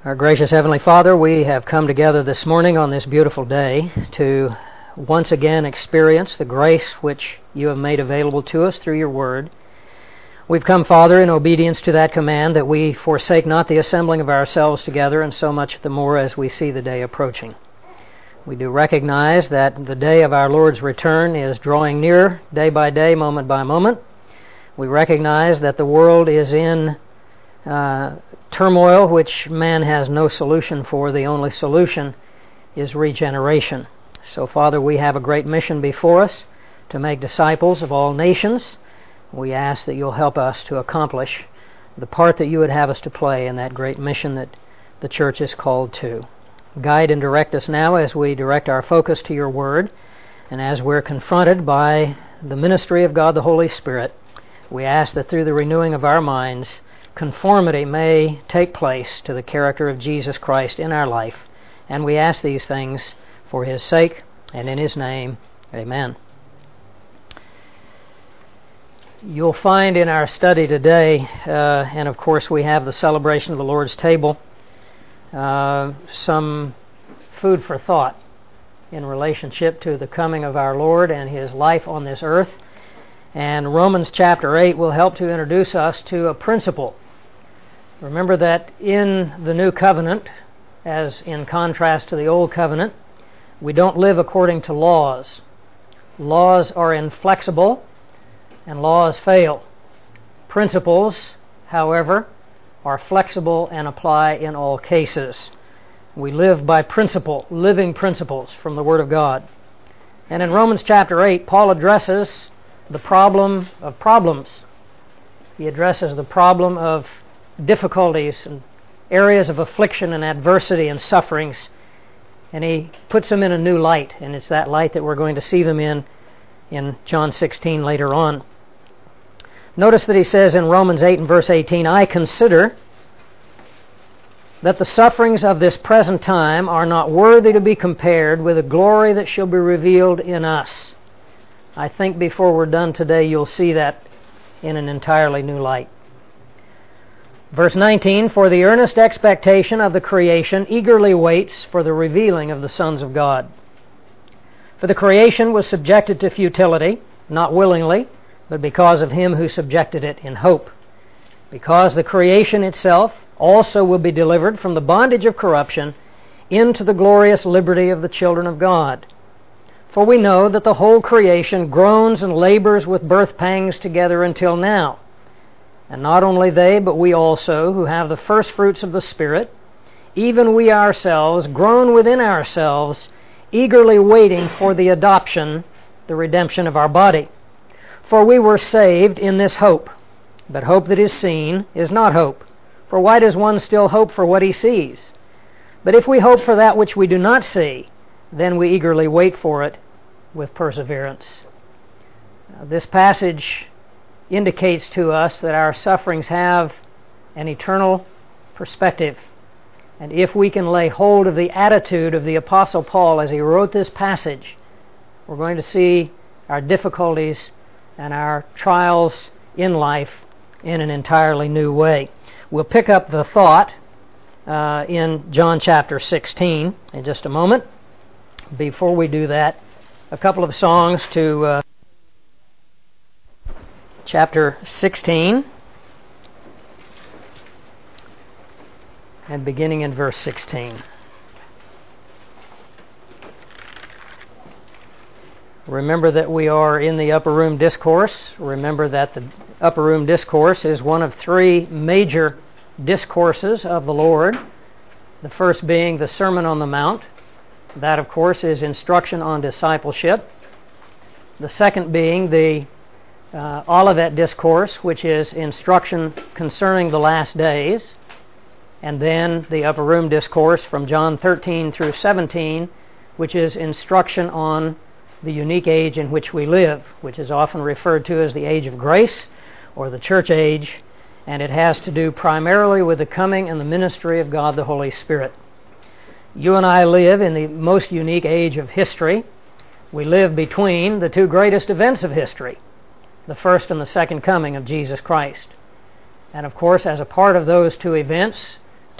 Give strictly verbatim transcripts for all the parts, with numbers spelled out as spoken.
Our gracious Heavenly Father, we have come together this morning on this beautiful day to once again experience the grace which you have made available to us through your word. We've come, Father, in obedience to that command that we forsake not the assembling of ourselves together, and so much the more as we see the day approaching. We do recognize that the day of our Lord's return is drawing near day by day, moment by moment. We recognize that the world is in uh, turmoil which man has no solution for. The only solution is regeneration. So, Father, we have a great mission before us to make disciples of all nations. We ask that you'll help us to accomplish the part that you would have us to play in that great mission that the church is called to. Guide and direct us now as we direct our focus to your word, and as we're confronted by the ministry of God the Holy Spirit, we ask that through the renewing of our minds, conformity may take place to the character of Jesus Christ in our life. And we ask these things for his sake and in his name. Amen. You'll find in our study today, uh, and of course we have the celebration of the Lord's table, uh, some food for thought in relationship to the coming of our Lord and his life on this earth. And Romans chapter eight will help to introduce us to a principle. Remember that in the new covenant, as in contrast to the old covenant, we don't live according to laws. Laws are inflexible and laws fail. Principles, however, are flexible and apply in all cases. We live by principle, living principles from the Word of God. And in Romans chapter eight, Paul addresses the problem of problems. He addresses the problem of difficulties and areas of affliction and adversity and sufferings, and he puts them in a new light, and it's that light that we're going to see them in in John sixteen later on. Notice that he says in Romans eight and verse eighteen, I consider that the sufferings of this present time are not worthy to be compared with the glory that shall be revealed in us. I think before we're done today, you'll see that in an entirely new light. Verse nineteen, for the earnest expectation of the creation eagerly waits for the revealing of the sons of God. For the creation was subjected to futility, not willingly, but because of him who subjected it in hope. Because the creation itself also will be delivered from the bondage of corruption into the glorious liberty of the children of God. For we know that the whole creation groans and labors with birth pangs together until now. And not only they, but we also, who have the first fruits of the Spirit, even we ourselves, groan within ourselves, eagerly waiting for the adoption, the redemption of our body. For we were saved in this hope. But hope that is seen is not hope. For why does one still hope for what he sees? But if we hope for that which we do not see, then we eagerly wait for it with perseverance. Now, this passage indicates to us that our sufferings have an eternal perspective. And if we can lay hold of the attitude of the Apostle Paul as he wrote this passage, we're going to see our difficulties and our trials in life in an entirely new way. We'll pick up the thought uh, in John chapter sixteen in just a moment. Before we do that, a couple of songs to uh, chapter sixteen, and beginning in verse sixteen. Remember that we are in the Upper Room Discourse. Remember that the Upper Room Discourse is one of three major discourses of the Lord. The first being the Sermon on the Mount. That, of course, is instruction on discipleship. The second being the uh, Olivet Discourse, which is instruction concerning the last days. And then the Upper Room Discourse from John thirteen through seventeen, which is instruction on the unique age in which we live, which is often referred to as the age of grace or the church age, and it has to do primarily with the coming and the ministry of God the Holy Spirit. You and I live in the most unique age of history. We live between the two greatest events of history, the first and the second coming of Jesus Christ. And of course, as a part of those two events,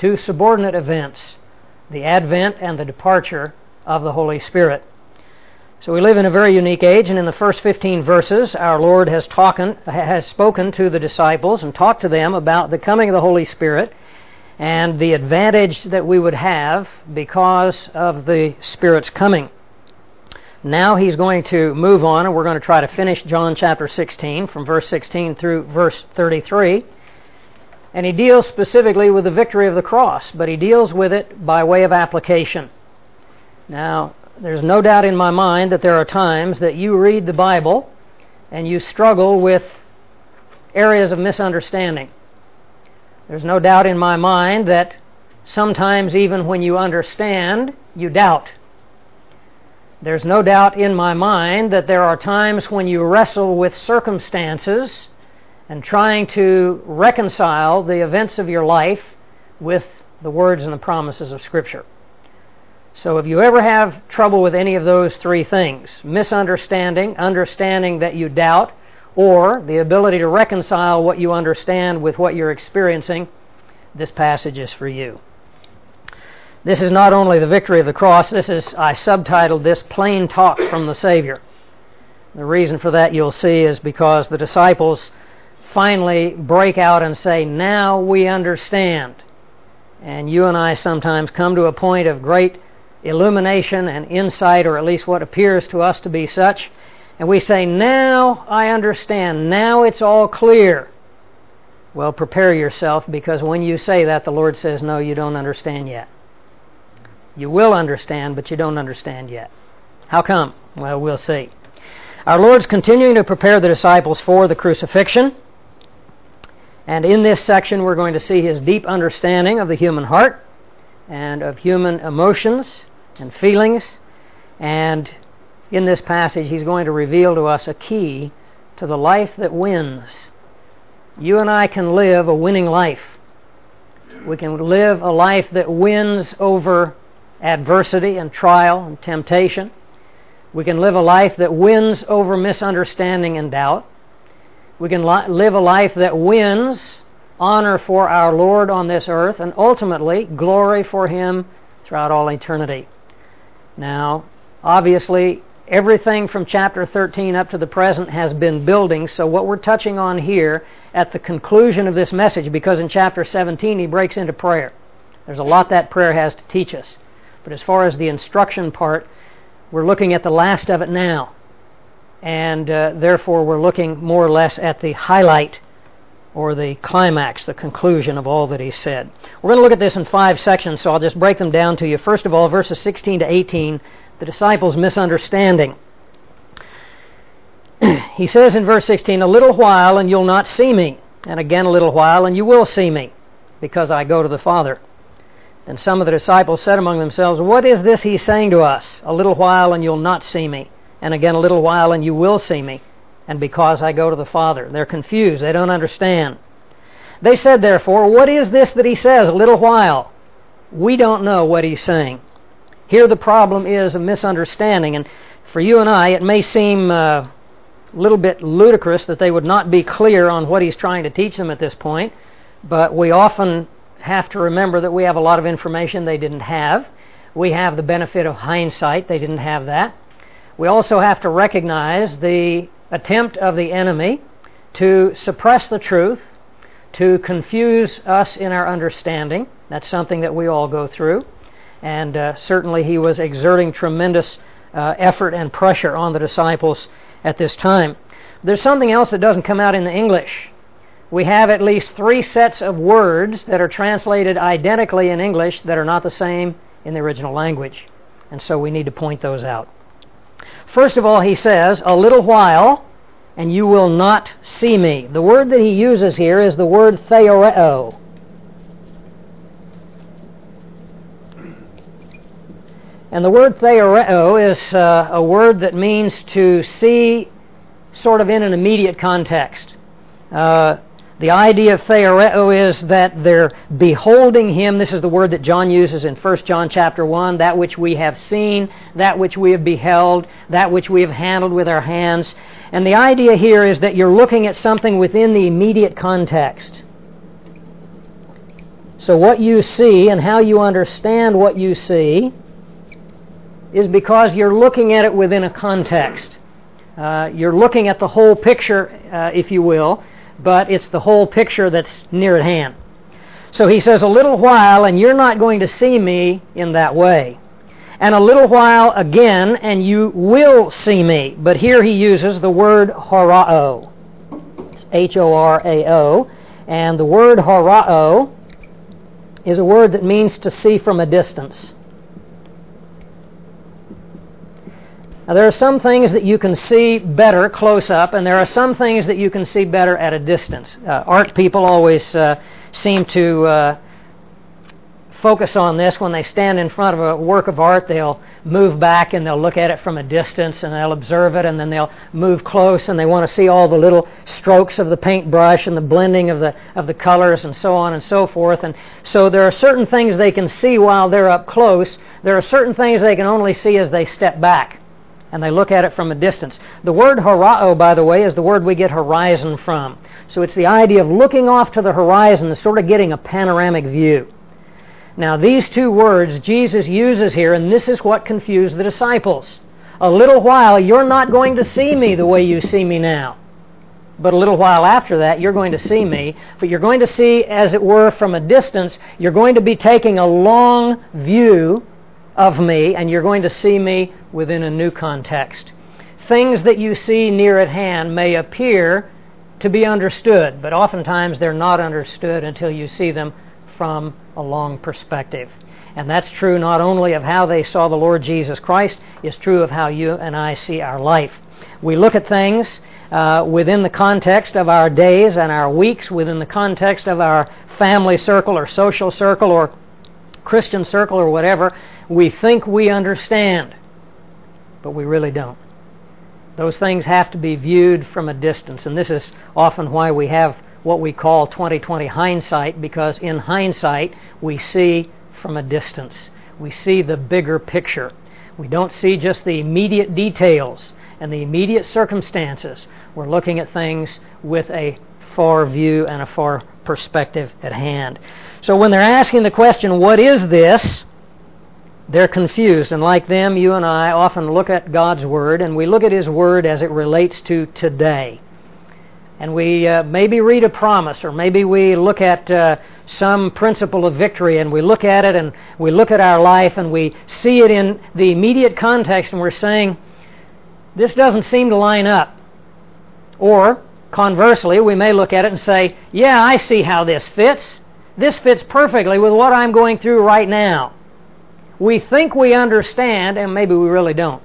two subordinate events, the advent and the departure of the Holy Spirit. So we live in a very unique age, and in the first fifteen verses, our Lord has, talken, has spoken to the disciples and talked to them about the coming of the Holy Spirit and the advantage that we would have because of the Spirit's coming. Now he's going to move on, and we're going to try to finish John chapter sixteen from verse sixteen through verse thirty-three. And he deals specifically with the victory of the cross, but he deals with it by way of application. Now, there's no doubt in my mind that there are times that you read the Bible and you struggle with areas of misunderstanding. There's no doubt in my mind that sometimes even when you understand, you doubt. There's no doubt in my mind that there are times when you wrestle with circumstances and trying to reconcile the events of your life with the words and the promises of Scripture. So if you ever have trouble with any of those three things, misunderstanding, understanding that you doubt, or the ability to reconcile what you understand with what you're experiencing, this passage is for you. This is not only the victory of the cross, this is, I subtitled this, Plain Talk from the Savior. The reason for that you'll see is because the disciples finally break out and say, now we understand. And you and I sometimes come to a point of great illumination and insight, or at least what appears to us to be such, and we say, now I understand, now it's all clear. Well, prepare yourself, because when you say that, the Lord says, no, you don't understand yet. You will understand, but you don't understand yet. How come? Well, we'll see. Our Lord's continuing to prepare the disciples for the crucifixion. And in this section, we're going to see His deep understanding of the human heart and of human emotions and feelings. And in this passage, He's going to reveal to us a key to the life that wins. You and I can live a winning life. We can live a life that wins over adversity and trial and temptation. We can live a life that wins over misunderstanding and doubt. We can li- live a life that wins honor for our Lord on this earth and ultimately glory for Him throughout all eternity. Now, obviously, everything from chapter thirteen up to the present has been building, so what we're touching on here at the conclusion of this message, because in chapter seventeen he breaks into prayer. There's a lot that prayer has to teach us. But as far as the instruction part, we're looking at the last of it now. And uh, therefore we're looking more or less at the highlight or the climax, the conclusion of all that he said. We're going to look at this in five sections, so I'll just break them down to you. First of all, verses sixteen to eighteen, the disciples' misunderstanding. He says in verse sixteen, a little while and you'll not see me, and again a little while and you will see me, because I go to the Father. And some of the disciples said among themselves, what is this he's saying to us? A little while and you'll not see me, and again a little while and you will see me, and because I go to the Father. They're confused. They don't understand. They said, therefore, what is this that he says, a little while? We don't know what he's saying. Here the problem is a misunderstanding, and for you and I, it may seem uh, a little bit ludicrous that they would not be clear on what he's trying to teach them at this point, but we often have to remember that we have a lot of information they didn't have. We have the benefit of hindsight. They didn't have that. We also have to recognize the attempt of the enemy to suppress the truth, to confuse us in our understanding. That's something that we all go through. And uh, certainly he was exerting tremendous uh, effort and pressure on the disciples at this time. There's something else that doesn't come out in the English. We have at least three sets of words that are translated identically in English that are not the same in the original language. And so we need to point those out. First of all, he says, a little while, and you will not see me. The word that he uses here is the word theoreo. And the word theoreo is uh, a word that means to see sort of in an immediate context. Uh, the idea of theoreo is that they're beholding him. This is the word that John uses in First John chapter one, that which we have seen, that which we have beheld, that which we have handled with our hands. And the idea here is that you're looking at something within the immediate context. So what you see and how you understand what you see is because you're looking at it within a context. Uh, you're looking at the whole picture, uh, if you will, but it's the whole picture that's near at hand. So he says, a little while, and you're not going to see me in that way. And a little while again, and you will see me. But here he uses the word horao. It's H O R A O. And the word horao is a word that means to see from a distance. Now, there are some things that you can see better close up, and there are some things that you can see better at a distance. Uh, art people always uh, seem to uh, focus on this. When they stand in front of a work of art, they'll move back and they'll look at it from a distance and they'll observe it, and then they'll move close and they want to see all the little strokes of the paintbrush and the blending of the of the colors and so on and so forth. And so there are certain things they can see while they're up close. There are certain things they can only see as they step back and they look at it from a distance. The word horao, by the way, is the word we get horizon from. So it's the idea of looking off to the horizon and sort of getting a panoramic view. Now, these two words Jesus uses here, and this is what confused the disciples. A little while, you're not going to see me the way you see me now. But a little while after that, you're going to see me. But you're going to see, as it were, from a distance. You're going to be taking a long view of me, and you're going to see me within a new context. Things that you see near at hand may appear to be understood, but oftentimes they're not understood until you see them from a long perspective. And that's true not only of how they saw the Lord Jesus Christ, it's true of how you and I see our life. We look at things uh, within the context of our days and our weeks, within the context of our family circle or social circle or Christian circle or whatever. We think we understand, but we really don't. Those things have to be viewed from a distance, and this is often why we have what we call twenty twenty hindsight, because in hindsight we see from a distance. We see the bigger picture. We don't see just the immediate details and the immediate circumstances. We're looking at things with a far view and a far perspective at hand. So when they're asking the question, what is this? They're confused, and like them, you and I often look at God's Word, and we look at His Word as it relates to today. And we uh, maybe read a promise, or maybe we look at uh, some principle of victory, and we look at it, and we look at our life, and we see it in the immediate context, and we're saying, this doesn't seem to line up. Or, conversely, we may look at it and say, yeah, I see how this fits. This fits perfectly with what I'm going through right now. We think we understand, and maybe we really don't.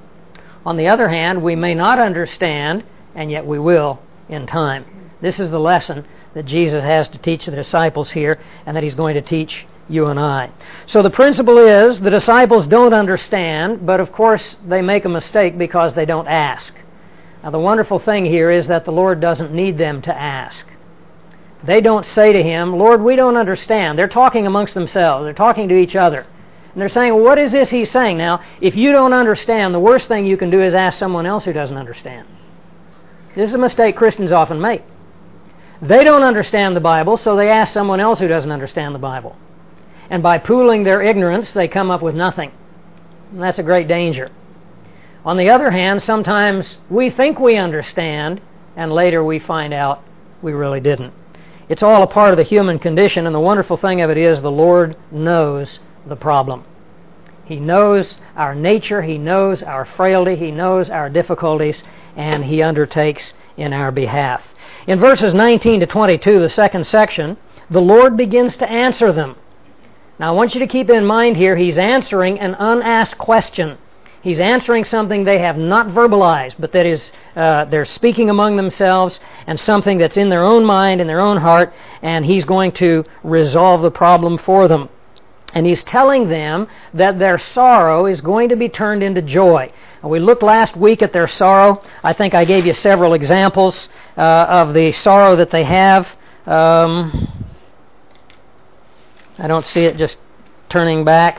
On the other hand, we may not understand, and yet we will in time. This is the lesson that Jesus has to teach the disciples here, and that He's going to teach you and I. So the principle is, the disciples don't understand, but of course they make a mistake because they don't ask. Now the wonderful thing here is that the Lord doesn't need them to ask. They don't say to Him, Lord, we don't understand. They're talking amongst themselves. They're talking to each other. And they're saying, what is this He's saying? Now, if you don't understand, the worst thing you can do is ask someone else who doesn't understand. This is a mistake Christians often make. They don't understand the Bible, so they ask someone else who doesn't understand the Bible. And by pooling their ignorance, they come up with nothing. And that's a great danger. On the other hand, sometimes we think we understand, and later we find out we really didn't. It's all a part of the human condition, and the wonderful thing of it is the Lord knows the problem. He knows our nature, He knows our frailty, He knows our difficulties, and He undertakes in our behalf. In verses nineteen to twenty-two, the second section, the Lord begins to answer them. Now I want you to keep in mind here, He's answering an unasked question. He's answering something they have not verbalized, but that is, uh, they're speaking among themselves, and something that's in their own mind, in their own heart, and He's going to resolve the problem for them. And He's telling them that their sorrow is going to be turned into joy. And we looked last week at their sorrow. I think I gave you several examples uh, of the sorrow that they have. Um, I don't see it just turning back.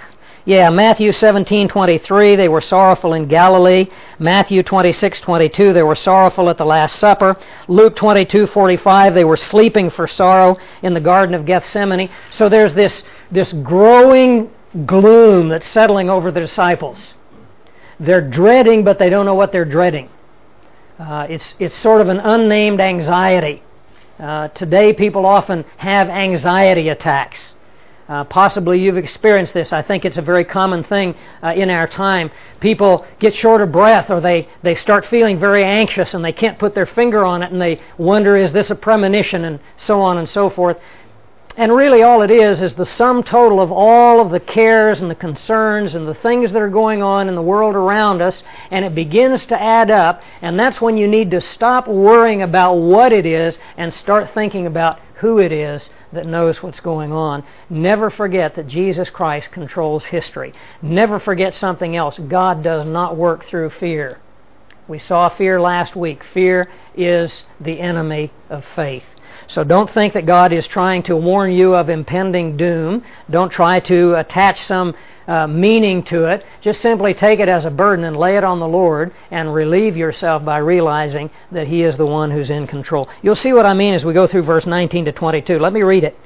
Yeah, Matthew seventeen twenty-three, they were sorrowful in Galilee. Matthew twenty-six twenty-two, they were sorrowful at the Last Supper. Luke twenty-two forty-five, they were sleeping for sorrow in the Garden of Gethsemane. So there's this, this growing gloom that's settling over the disciples. They're dreading, but they don't know what they're dreading. Uh, it's, it's sort of an unnamed anxiety. Uh, today people often have anxiety attacks. Uh, possibly you've experienced this. I think it's a very common thing uh, in our time. People get short of breath, or they, they start feeling very anxious and they can't put their finger on it, and they wonder, is this a premonition, and so on and so forth. And really all it is is the sum total of all of the cares and the concerns and the things that are going on in the world around us, and it begins to add up, and that's when you need to stop worrying about what it is and start thinking about who it is that knows what's going on. Never forget that Jesus Christ controls history. Never forget something else. God does not work through fear. We saw fear last week. Fear is the enemy of faith. So don't think that God is trying to warn you of impending doom. Don't try to attach some uh, meaning to it. Just simply take it as a burden and lay it on the Lord and relieve yourself by realizing that He is the one who's in control. You'll see what I mean as we go through verse nineteen to twenty-two. Let me read it.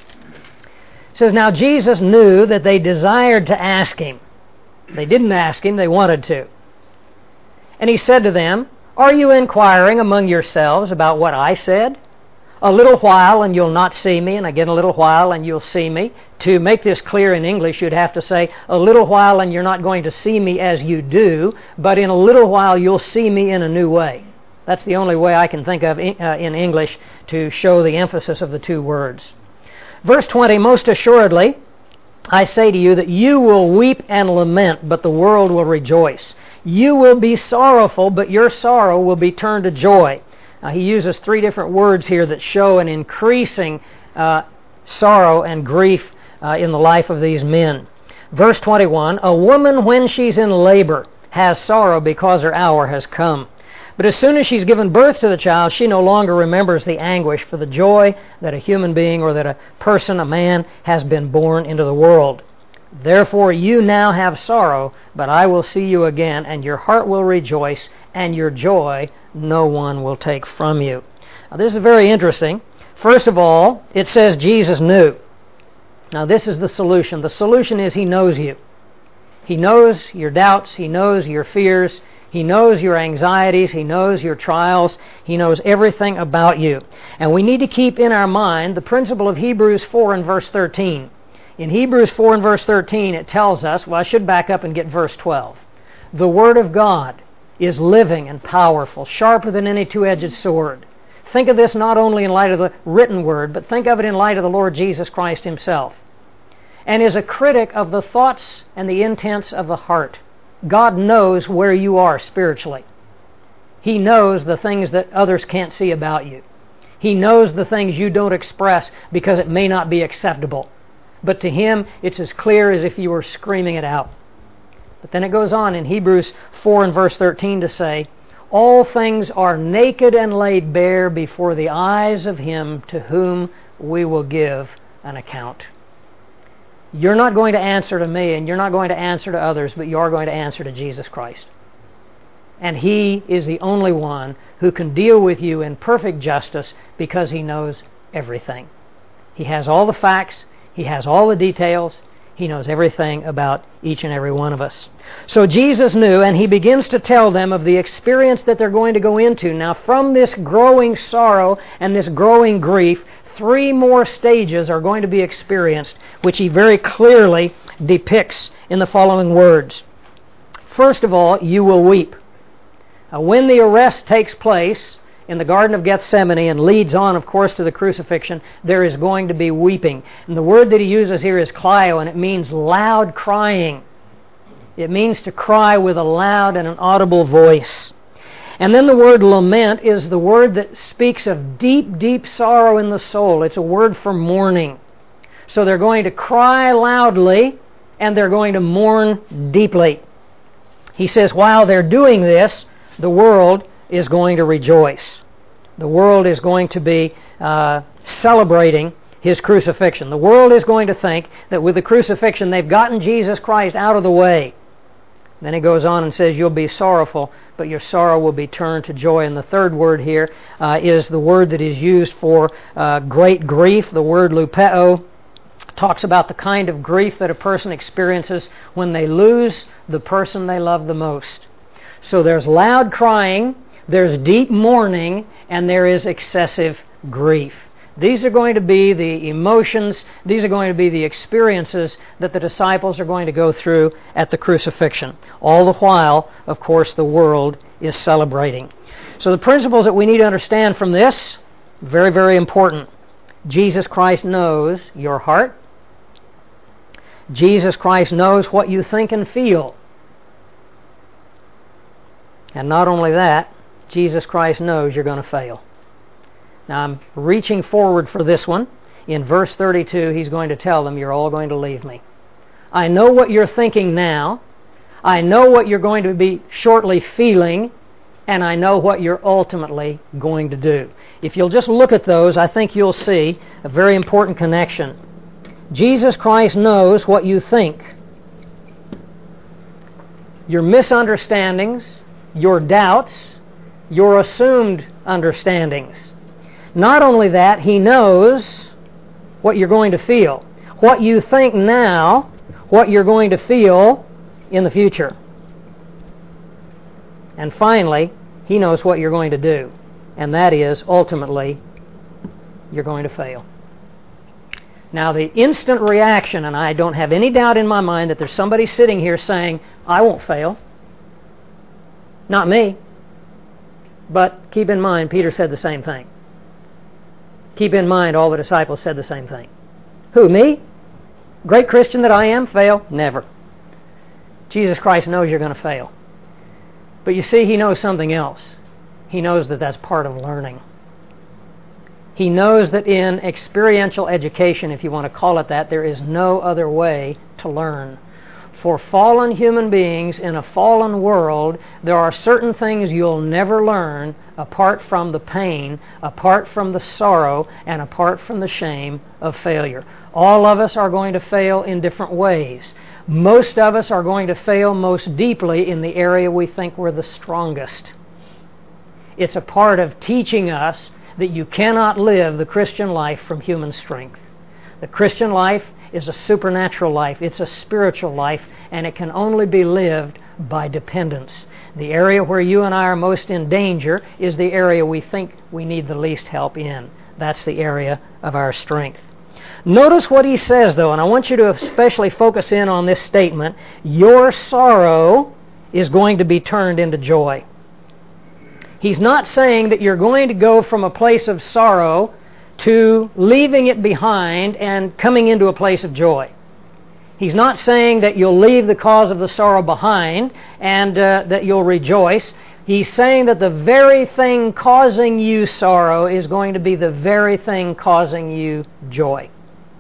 It says, "Now Jesus knew that they desired to ask Him." They didn't ask Him, they wanted to. "And He said to them, 'Are you inquiring among yourselves about what I said? A little while and you'll not see me, and again a little while and you'll see me.'" To make this clear in English, you'd have to say, "A little while and you're not going to see me as you do, but in a little while you'll see me in a new way." That's the only way I can think of in, uh, in English to show the emphasis of the two words. Verse twenty, "Most assuredly, I say to you that you will weep and lament, but the world will rejoice. You will be sorrowful, but your sorrow will be turned to joy." Uh, he uses three different words here that show an increasing uh, sorrow and grief uh, in the life of these men. Verse twenty-one, "A woman when she's in labor has sorrow because her hour has come. But as soon as she's given birth to the child, she no longer remembers the anguish for the joy that a human being or that a person, a man, has been born into the world. Therefore you now have sorrow, but I will see you again, and your heart will rejoice, and your joy no one will take from you." Now this is very interesting. First of all, it says Jesus knew. Now this is the solution. The solution is He knows you. He knows your doubts. He knows your fears. He knows your anxieties. He knows your trials. He knows everything about you. And we need to keep in our mind the principle of Hebrews four and verse thirteen. In Hebrews four and verse thirteen, it tells us, well, I should back up and get verse twelve. "The Word of God is living and powerful, sharper than any two-edged sword." Think of this not only in light of the written Word, but think of it in light of the Lord Jesus Christ Himself. "And is a critic of the thoughts and the intents of the heart." God knows where you are spiritually. He knows the things that others can't see about you. He knows the things you don't express because it may not be acceptable. But to Him, it's as clear as if you were screaming it out. But then it goes on in Hebrews four and verse thirteen to say, "All things are naked and laid bare before the eyes of Him to whom we will give an account." You're not going to answer to me, and you're not going to answer to others, but you are going to answer to Jesus Christ. And He is the only one who can deal with you in perfect justice because He knows everything. He has all the facts. He has all the details. He knows everything about each and every one of us. So Jesus knew, and He begins to tell them of the experience that they're going to go into. Now, from this growing sorrow and this growing grief, three more stages are going to be experienced, which He very clearly depicts in the following words. First of all, you will weep. Now, when the arrest takes place in the Garden of Gethsemane and leads on, of course, to the crucifixion, there is going to be weeping. And the word that he uses here is klio, and it means loud crying. It means to cry with a loud and an audible voice. And then the word lament is the word that speaks of deep, deep sorrow in the soul. It's a word for mourning. So they're going to cry loudly, and they're going to mourn deeply. He says while they're doing this, the world is going to rejoice. The world is going to be uh, celebrating His crucifixion. The world is going to think that with the crucifixion they've gotten Jesus Christ out of the way. Then he goes on and says, you'll be sorrowful, but your sorrow will be turned to joy. And the third word here uh, is the word that is used for uh, great grief. The word lupeo talks about the kind of grief that a person experiences when they lose the person they love the most. So there's loud crying, there's deep mourning, and there is excessive grief. These are going to be the emotions, these are going to be the experiences that the disciples are going to go through at the crucifixion. All the while, of course, the world is celebrating. So the principles that we need to understand from this, very, very important. Jesus Christ knows your heart. Jesus Christ knows what you think and feel. And not only that, Jesus Christ knows you're going to fail. Now I'm reaching forward for this one. In verse thirty-two, he's going to tell them, you're all going to leave me. I know what you're thinking now. I know what you're going to be shortly feeling. And I know what you're ultimately going to do. If you'll just look at those, I think you'll see a very important connection. Jesus Christ knows what you think. Your misunderstandings, your doubts, your assumed understandings. Not only that, He knows what you're going to feel. What you think now, what you're going to feel in the future. And finally, He knows what you're going to do. And that is, ultimately, you're going to fail. Now, the instant reaction, and I don't have any doubt in my mind that there's somebody sitting here saying, I won't fail. Not me. But keep in mind, Peter said the same thing. Keep in mind, all the disciples said the same thing. Who, me? Great Christian that I am, fail? Never. Jesus Christ knows you're going to fail. But you see, He knows something else. He knows that that's part of learning. He knows that in experiential education, if you want to call it that, there is no other way to learn. For fallen human beings in a fallen world, there are certain things you'll never learn apart from the pain, apart from the sorrow, and apart from the shame of failure. All of us are going to fail in different ways. Most of us are going to fail most deeply in the area we think we're the strongest. It's a part of teaching us that you cannot live the Christian life from human strength. The Christian life is a supernatural life. It's a spiritual life, and it can only be lived by dependence. The area where you and I are most in danger is the area we think we need the least help in. That's the area of our strength. Notice what he says, though, and I want you to especially focus in on this statement. Your sorrow is going to be turned into joy. He's not saying that you're going to go from a place of sorrow to leaving it behind and coming into a place of joy. He's not saying that you'll leave the cause of the sorrow behind and uh, that you'll rejoice. He's saying that the very thing causing you sorrow is going to be the very thing causing you joy.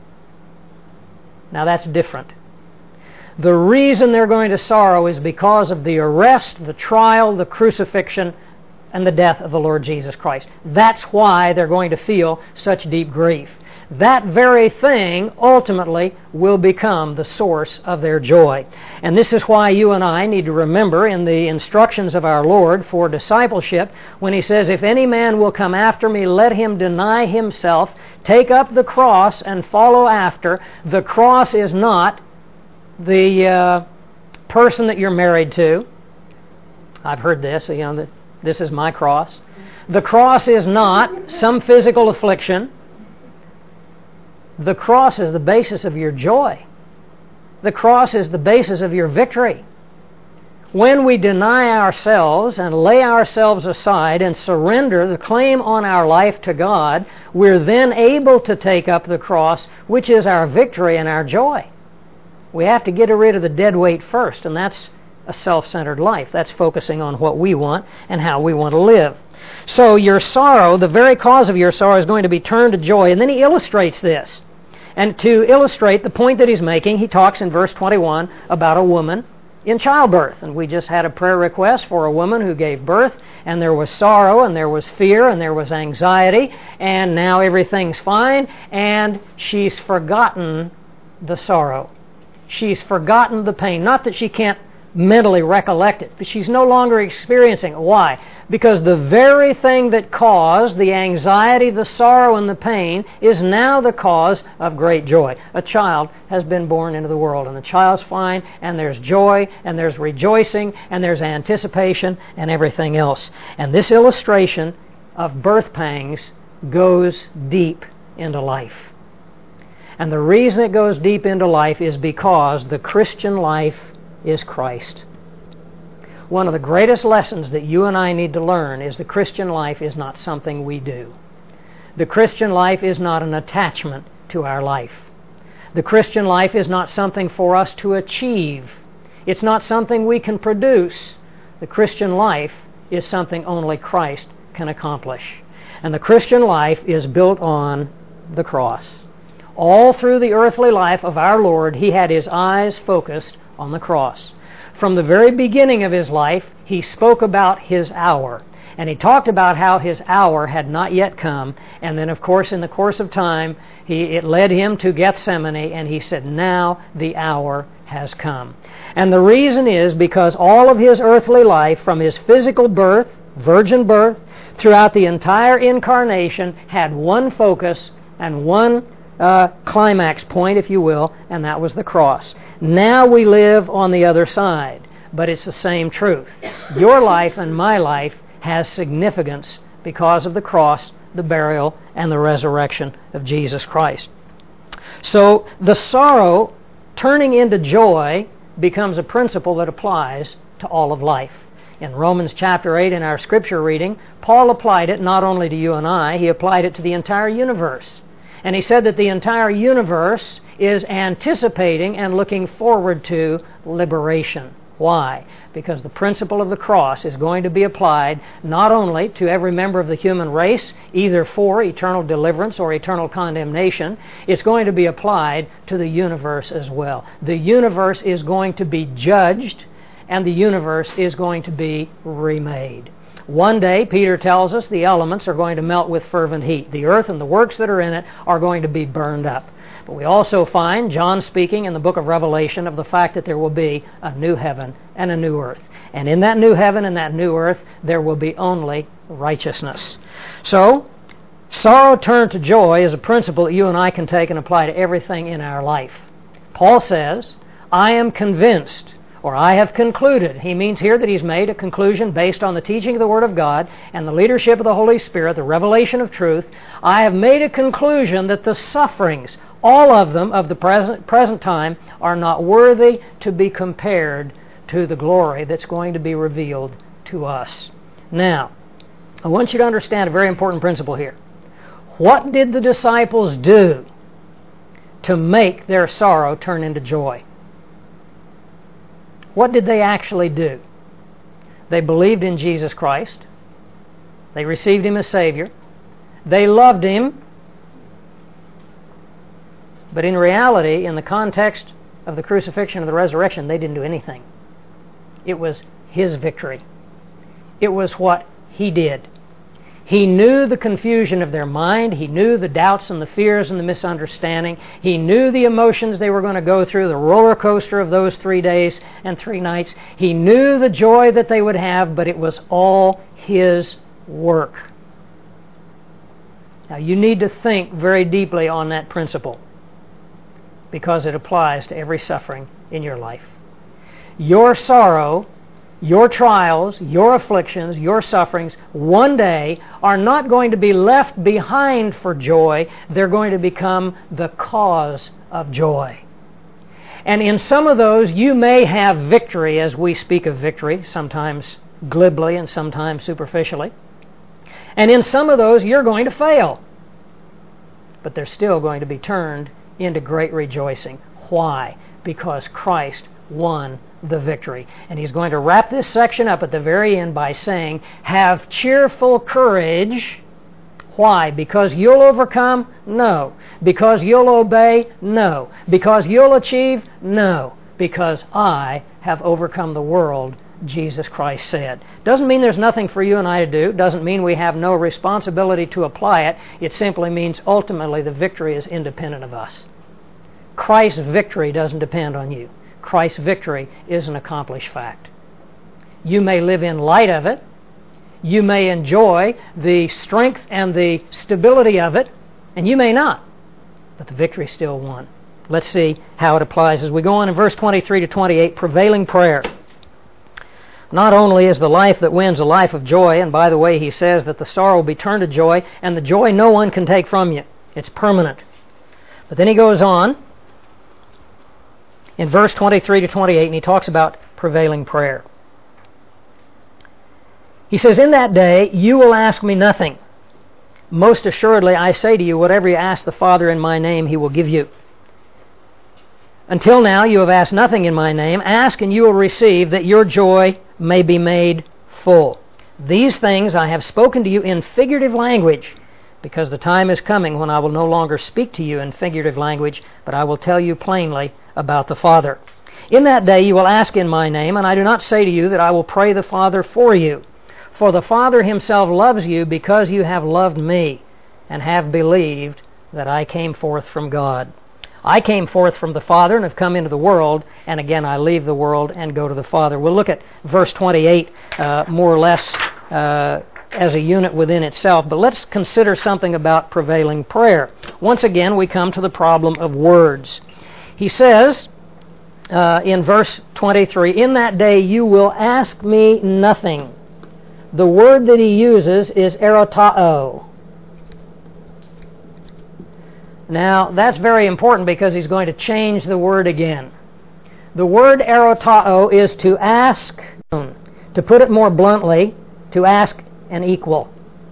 Now that's different. The reason they're going to sorrow is because of the arrest, the trial, the crucifixion, and the death of the Lord Jesus Christ. That's why they're going to feel such deep grief. That very thing ultimately will become the source of their joy. And this is why you and I need to remember in the instructions of our Lord for discipleship, when He says, if any man will come after me, let him deny himself, take up the cross, and follow after. The cross is not the uh, person that you're married to. I've heard this, you know, that this is my cross. The cross is not some physical affliction. The cross is the basis of your joy. The cross is the basis of your victory. When we deny ourselves and lay ourselves aside and surrender the claim on our life to God, we're then able to take up the cross, which is our victory and our joy. We have to get rid of the dead weight first, and that's a self-centered life. That's focusing on what we want and how we want to live. So your sorrow, the very cause of your sorrow, is going to be turned to joy. And then he illustrates this. And to illustrate the point that he's making, he talks in verse twenty-one about a woman in childbirth. And we just had a prayer request for a woman who gave birth, and there was sorrow, and there was fear, and there was anxiety, and now everything's fine, and she's forgotten the sorrow. She's forgotten the pain. Not that she can't mentally recollect it, but she's no longer experiencing it. Why? Because the very thing that caused the anxiety, the sorrow, and the pain is now the cause of great joy. A child has been born into the world, and the child's fine, and there's joy, and there's rejoicing, and there's anticipation, and everything else. And this illustration of birth pangs goes deep into life. And the reason it goes deep into life is because the Christian life is Christ. One of the greatest lessons that you and I need to learn is the Christian life is not something we do. The Christian life is not an attachment to our life. The Christian life is not something for us to achieve. It's not something we can produce. The Christian life is something only Christ can accomplish. And the Christian life is built on the cross. All through the earthly life of our Lord, He had His eyes focused on the cross. From the very beginning of His life, He spoke about His hour. And He talked about how His hour had not yet come. And then, of course, in the course of time, he, it led Him to Gethsemane, and He said, now the hour has come. And the reason is because all of His earthly life, from His physical birth, virgin birth, throughout the entire incarnation, had one focus and one uh, climax point, if you will, and that was the cross. Now we live on the other side, but it's the same truth. Your life and my life has significance because of the cross, the burial, and the resurrection of Jesus Christ. So the sorrow turning into joy becomes a principle that applies to all of life. In Romans chapter eight, in our scripture reading, Paul applied it not only to you and I, he applied it to the entire universe. And he said that the entire universe is anticipating and looking forward to liberation. Why? Because the principle of the cross is going to be applied not only to every member of the human race, either for eternal deliverance or eternal condemnation, it's going to be applied to the universe as well. The universe is going to be judged, and the universe is going to be remade. One day, Peter tells us, the elements are going to melt with fervent heat. The earth and the works that are in it are going to be burned up. But we also find John speaking in the book of Revelation of the fact that there will be a new heaven and a new earth. And in that new heaven and that new earth, there will be only righteousness. So, sorrow turned to joy is a principle that you and I can take and apply to everything in our life. Paul says, I am convinced, or I have concluded. He means here that he's made a conclusion based on the teaching of the Word of God and the leadership of the Holy Spirit, the revelation of truth. I have made a conclusion that the sufferings, all of them of the present, present time, are not worthy to be compared to the glory that's going to be revealed to us. Now, I want you to understand a very important principle here. What did the disciples do to make their sorrow turn into joy? What did they actually do? They believed in Jesus Christ. They received Him as Savior. They loved Him. But in reality, in the context of the crucifixion and the resurrection, they didn't do anything. It was His victory. It was what He did. He knew the confusion of their mind. He knew the doubts and the fears and the misunderstanding. He knew the emotions they were going to go through, the roller coaster of those three days and three nights. He knew the joy that they would have, but it was all His work. Now, you need to think very deeply on that principle, because it applies to every suffering in your life. Your sorrow, your trials, your afflictions, your sufferings, one day are not going to be left behind for joy. They're going to become the cause of joy. And in some of those, you may have victory, as we speak of victory, sometimes glibly and sometimes superficially. And in some of those, you're going to fail. But they're still going to be turned into great rejoicing. Why? Because Christ won the victory. And He's going to wrap this section up at the very end by saying, have cheerful courage. Why? Because you'll overcome? No. Because you'll obey? No. Because you'll achieve? No. because I have overcome the world, Jesus Christ said. Doesn't mean there's nothing for you and I to do. Doesn't mean we have no responsibility to apply it. It simply means ultimately the victory is independent of us. Christ's victory doesn't depend on you. Christ's victory is an accomplished fact. You may live in light of it. You may enjoy the strength and the stability of it, and you may not. But the victory is still won. Let's see how it applies as we go on in verse twenty-three to twenty-eight, prevailing prayer. Not only is the life that wins a life of joy, and by the way, he says that the sorrow will be turned to joy, and the joy no one can take from you. It's permanent. But then he goes on in verse twenty-three to twenty-eight, and he talks about prevailing prayer. He says, in that day you will ask me nothing. Most assuredly I say to you, whatever you ask the Father in my name, he will give you. Until now you have asked nothing in my name. Ask and you will receive, that your joy may be made full. These things I have spoken to you in figurative language, because the time is coming when I will no longer speak to you in figurative language, but I will tell you plainly about the Father. In that day you will ask in my name, and I do not say to you that I will pray the Father for you. For the Father himself loves you because you have loved me and have believed that I came forth from God. I came forth from the Father and have come into the world, and again I leave the world and go to the Father. We'll look at verse twenty-eight uh, more or less uh, as a unit within itself, but let's consider something about prevailing prayer. Once again, we come to the problem of words. He says uh, in verse twenty-three, in that day you will ask me nothing. The word that he uses is erotao. Now, that's very important because he's going to change the word again. The word erotao is to ask, to put it more bluntly, to ask an equal.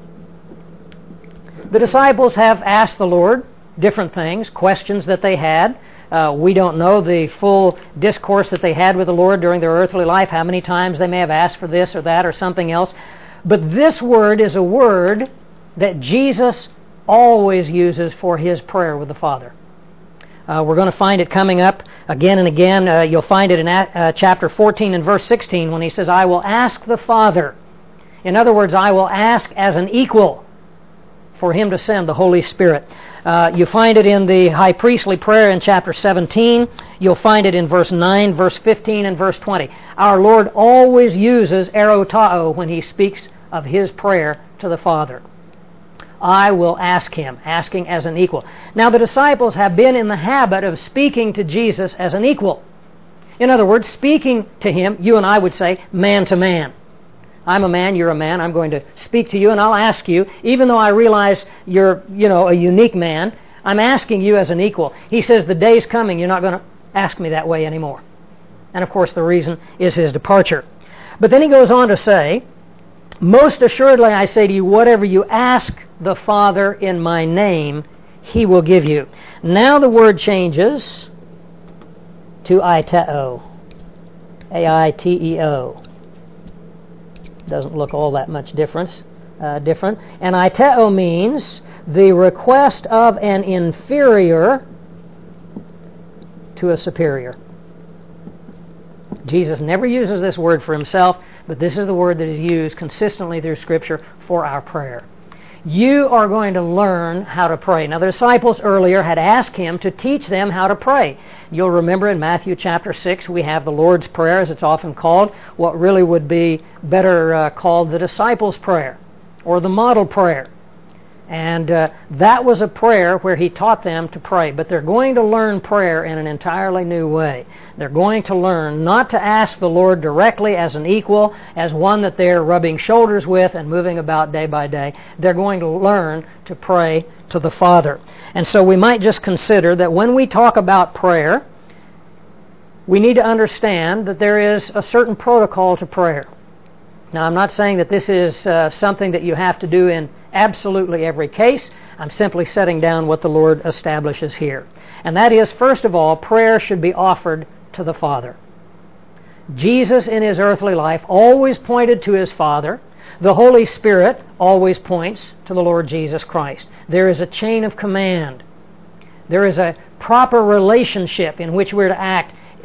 The disciples have asked the Lord different things, questions that they had. Uh, we don't know the full discourse that they had with the Lord during their earthly life, how many times they may have asked for this or that or something else. But this word is a word that Jesus always uses for his prayer with the Father. Uh, we're going to find it coming up again and again. Uh, you'll find it in uh, chapter fourteen and verse sixteen when he says, I will ask the Father. In other words, I will ask as an equal for him to send the Holy Spirit. Uh, you find it in the high priestly prayer in chapter seventeen. You'll find it in verse nine, verse fifteen, and verse twenty. Our Lord always uses erotao when he speaks of his prayer to the Father. I will ask him, asking as an equal. Now the disciples have been in the habit of speaking to Jesus as an equal. In other words, speaking to him, you and I would say, man to man. I'm a man, you're a man, I'm going to speak to you and I'll ask you, even though I realize you're, you know, a unique man, I'm asking you as an equal. He says, the day's coming, you're not going to ask me that way anymore. And of course the reason is his departure. But then he goes on to say, most assuredly I say to you, whatever you ask the Father in my name, he will give you. Now the word changes to aiteo. A I T E O. Doesn't look all that much difference, uh, different. And aiteo means the request of an inferior to a superior. Jesus never uses this word for himself, but this is the word that is used consistently through Scripture for our prayer. You are going to learn how to pray. Now, the disciples earlier had asked him to teach them how to pray. You'll remember in Matthew chapter six, we have the Lord's Prayer, as it's often called, what really would be better uh, called the disciples' prayer, or the model prayer. And uh, that was a prayer where he taught them to pray. But they're going to learn prayer in an entirely new way. They're going to learn not to ask the Lord directly as an equal, as one that they're rubbing shoulders with and moving about day by day. They're going to learn to pray to the Father. And so we might just consider that when we talk about prayer, we need to understand that there is a certain protocol to prayer. Now, I'm not saying that this is uh, something that you have to do in absolutely every case. I'm simply setting down what the Lord establishes here. And that is, first of all, prayer should be offered to the Father. Jesus in his earthly life always pointed to his Father. The Holy Spirit always points to the Lord Jesus Christ. There is a chain of command. There is a proper relationship in which we're to act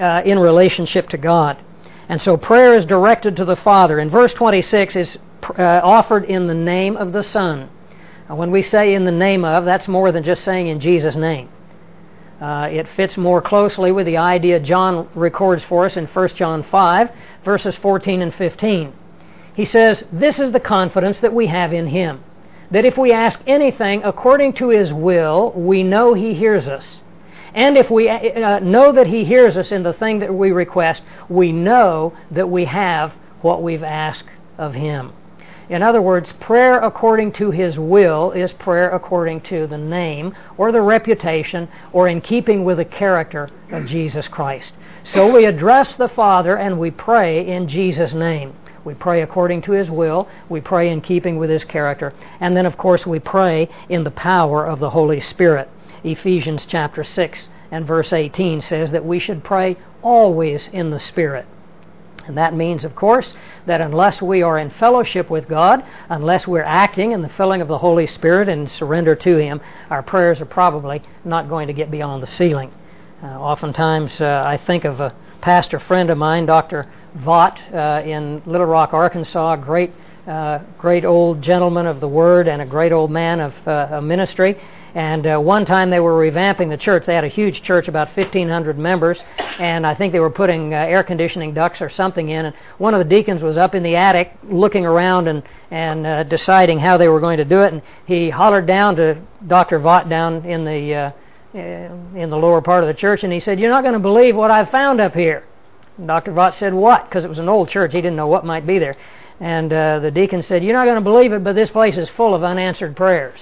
uh, in relationship to God. And so prayer is directed to the Father. In verse twenty-six is uh, offered in the name of the Son. Now, when we say in the name of, that's more than just saying in Jesus' name. Uh, it fits more closely with the idea John records for us in First John five, verses fourteen and fifteen. He says, "This is the confidence that we have in Him, that if we ask anything according to His will, we know He hears us. And if we uh, know that He hears us in the thing that we request, we know that we have what we've asked of Him." In other words, prayer according to His will is prayer according to the name or the reputation or in keeping with the character of Jesus Christ. So we address the Father and we pray in Jesus' name. We pray according to His will. We pray in keeping with His character. And then, of course, we pray in the power of the Holy Spirit. Ephesians chapter six and verse eighteen says that we should pray always in the Spirit. And that means, of course, that unless we are in fellowship with God, unless we're acting in the filling of the Holy Spirit and surrender to Him, our prayers are probably not going to get beyond the ceiling. Uh, oftentimes, uh, I think of a pastor friend of mine, Doctor Vaught, uh, in Little Rock, Arkansas, a great, uh, great old gentleman of the Word and a great old man of uh, ministry. And uh, one time they were revamping the church. They had a huge church, about fifteen hundred members, and I think they were putting uh, air conditioning ducts or something in. And one of the deacons was up in the attic looking around and, and uh, deciding how they were going to do it. And he hollered down to Doctor Vaught down in the, uh, in the lower part of the church, and he said, "You're not going to believe what I've found up here." And Doctor Vaught said, "What?" Because it was an old church. He didn't know what might be there. And uh, the deacon said, "You're not going to believe it, but this place is full of unanswered prayers."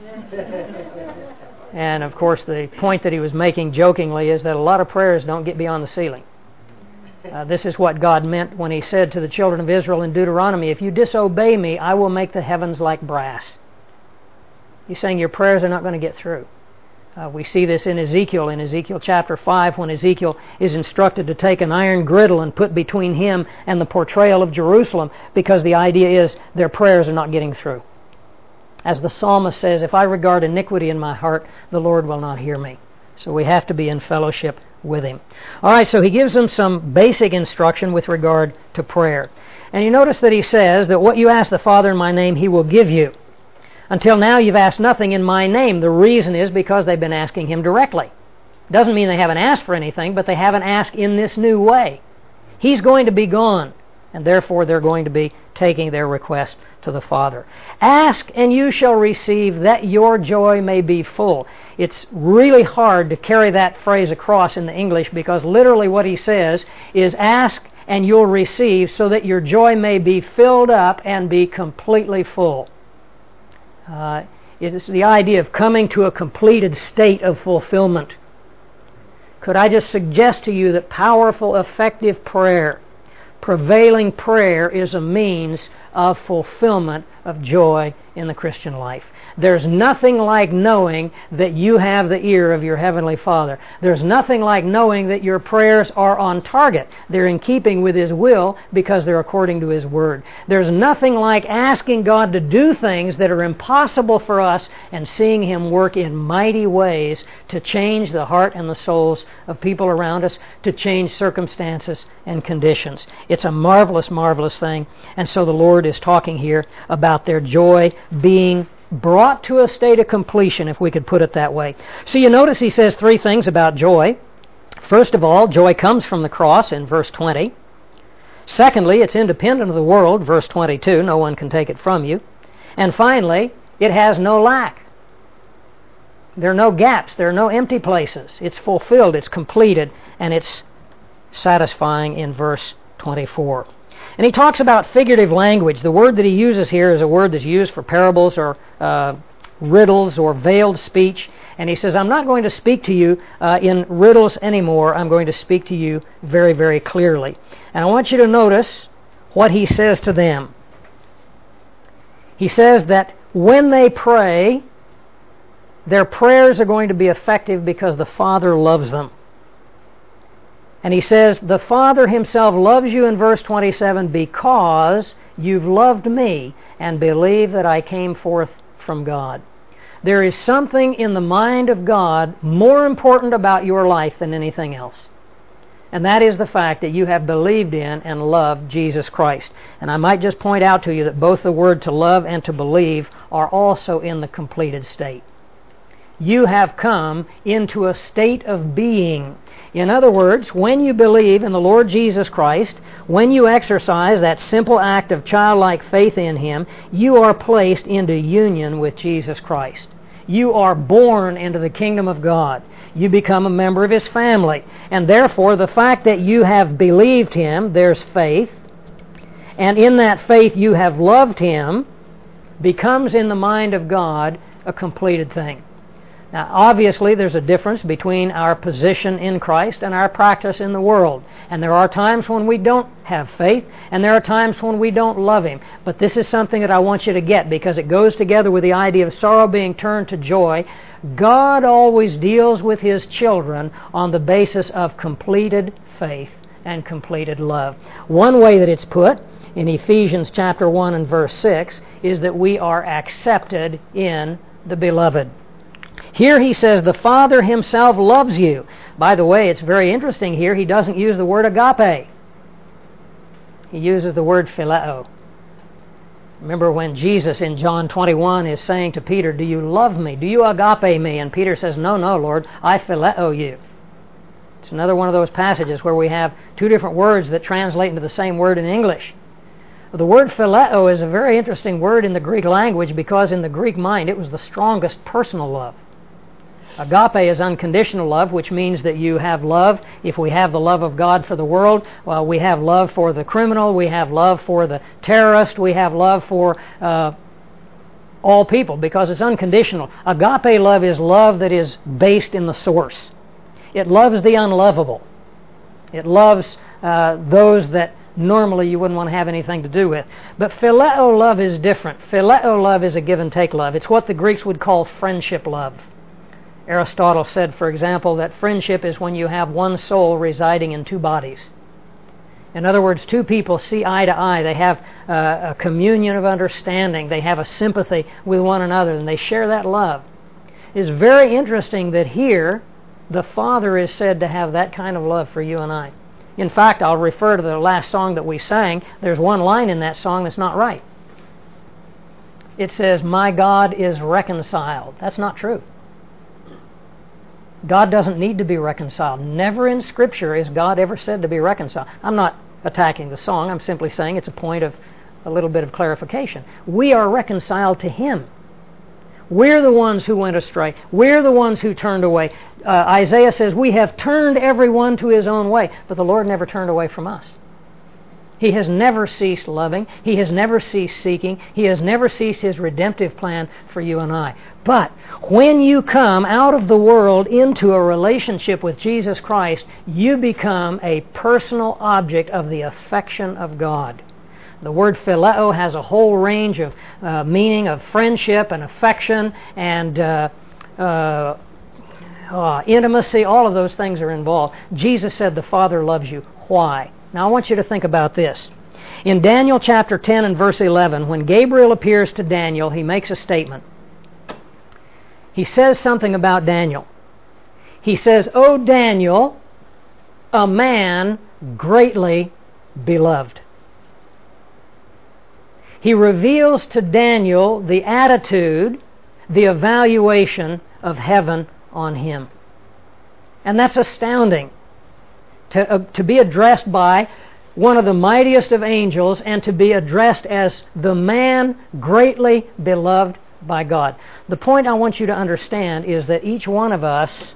And of course the point that he was making jokingly is that a lot of prayers don't get beyond the ceiling. Uh, this is what God meant when He said to the children of Israel in Deuteronomy, "If you disobey me, I will make the heavens like brass." He's saying your prayers are not going to get through. Uh, we see this in Ezekiel, in Ezekiel chapter five, when Ezekiel is instructed to take an iron griddle and put between him and the portrayal of Jerusalem, because the idea is their prayers are not getting through. As the psalmist says, "If I regard iniquity in my heart, the Lord will not hear me." So we have to be in fellowship with Him. All right, so He gives them some basic instruction with regard to prayer. And you notice that He says that what you ask the Father in my name, He will give you. Until now you've asked nothing in my name. The reason is because they've been asking Him directly. Doesn't mean they haven't asked for anything, but they haven't asked in this new way. He's going to be gone, and therefore they're going to be taking their request to the Father. "Ask and you shall receive, that your joy may be full." It's really hard to carry that phrase across in the English, because literally what He says is ask and you'll receive, so that your joy may be filled up and be completely full. Uh, it is the idea of coming to a completed state of fulfillment. Could I just suggest to you that powerful, effective prayer, prevailing prayer, is a means of fulfillment of joy in the Christian life. There's nothing like knowing that you have the ear of your Heavenly Father. There's nothing like knowing that your prayers are on target. They're in keeping with His will because they're according to His Word. There's nothing like asking God to do things that are impossible for us and seeing Him work in mighty ways to change the heart and the souls of people around us, to change circumstances and conditions. It's a marvelous, marvelous thing. And so the Lord is talking here about their joy being brought to a state of completion, if we could put it that way. So you notice He says three things about joy. First of all, joy comes from the cross in verse twenty. Secondly, it's independent of the world, verse twenty-two. No one can take it from you. And finally, it has no lack. There are no gaps. There are no empty places. It's fulfilled, it's completed, and it's satisfying in verse twenty-four. And he talks about figurative language. The word that he uses here is a word that's used for parables or uh, riddles or veiled speech. And he says, I'm not going to speak to you uh, in riddles anymore. I'm going to speak to you very, very clearly. And I want you to notice what he says to them. He says that when they pray, their prayers are going to be effective because the Father loves them. And he says, the Father Himself loves you in verse twenty-seven because you've loved me and believe that I came forth from God. There is something in the mind of God more important about your life than anything else. And that is the fact that you have believed in and loved Jesus Christ. And I might just point out to you that both the word to love and to believe are also in the completed state. You have come into a state of being. In other words, when you believe in the Lord Jesus Christ, when you exercise that simple act of childlike faith in Him, you are placed into union with Jesus Christ. You are born into the kingdom of God. You become a member of His family. And therefore, the fact that you have believed Him, there's faith, and in that faith you have loved Him, becomes in the mind of God a completed thing. Now, obviously, there's a difference between our position in Christ and our practice in the world. And there are times when we don't have faith, and there are times when we don't love Him. But this is something that I want you to get, because it goes together with the idea of sorrow being turned to joy. God always deals with His children on the basis of completed faith and completed love. One way that it's put in Ephesians chapter one and verse six is that we are accepted in the Beloved. Here he says the Father Himself loves you. By the way, it's very interesting here, he doesn't use the word agape. He uses the word phileo. Remember when Jesus in John twenty-one is saying to Peter, do you love me? Do you agape me? And Peter says, no, no, Lord, I phileo you. It's another one of those passages where we have two different words that translate into the same word in English. The word phileo is a very interesting word in the Greek language, because in the Greek mind it was the strongest personal love. Agape is unconditional love, which means that you have love. If we have the love of God for the world, well, we have love for the criminal, we have love for the terrorist, we have love for uh, all people, because it's unconditional. Agape love is love that is based in the source. It loves the unlovable. It loves uh, those that normally you wouldn't want to have anything to do with. But phileo love is different. Phileo love is a give and take love. It's what the Greeks would call friendship love. Aristotle said, for example, that friendship is when you have one soul residing in two bodies. In other words, two people see eye to eye. They have uh, a communion of understanding. They have a sympathy with one another, and they share that love. It's very interesting that here the Father is said to have that kind of love for you and I. In fact, I'll refer to the last song that we sang. There's one line in that song that's not right. It says, my God is reconciled. That's not true. God doesn't need to be reconciled. Never in Scripture is God ever said to be reconciled. I'm not attacking the song. I'm simply saying it's a point of a little bit of clarification. We are reconciled to Him. We're the ones who went astray. We're the ones who turned away. Uh, Isaiah says, we have turned everyone to his own way, but the Lord never turned away from us. He has never ceased loving. He has never ceased seeking. He has never ceased His redemptive plan for you and I. But when you come out of the world into a relationship with Jesus Christ, you become a personal object of the affection of God. The word phileo has a whole range of uh, meaning of friendship and affection and uh, uh, uh, intimacy. All of those things are involved. Jesus said the Father loves you. Why? Now I want you to think about this. In Daniel chapter ten and verse eleven, when Gabriel appears to Daniel, he makes a statement. He says something about Daniel. He says, O Daniel, a man greatly beloved. He reveals to Daniel the attitude, the evaluation of heaven on him. And that's astounding. To, uh, to be addressed by one of the mightiest of angels and to be addressed as the man greatly beloved by God. The point I want you to understand is that each one of us